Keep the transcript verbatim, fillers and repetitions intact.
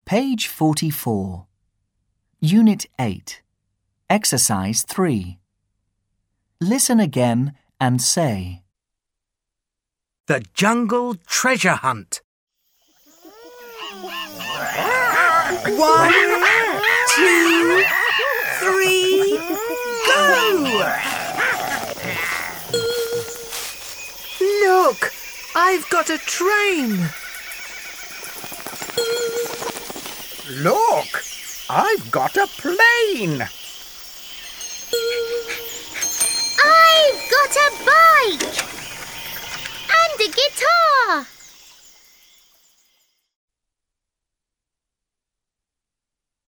Page forty-four. Unit eight. Exercise three. Listen again and say. The Jungle Treasure Hunt. One, two, three, go! Look, I've got a train. Look, I've got a plane. I've got a bike and a guitar.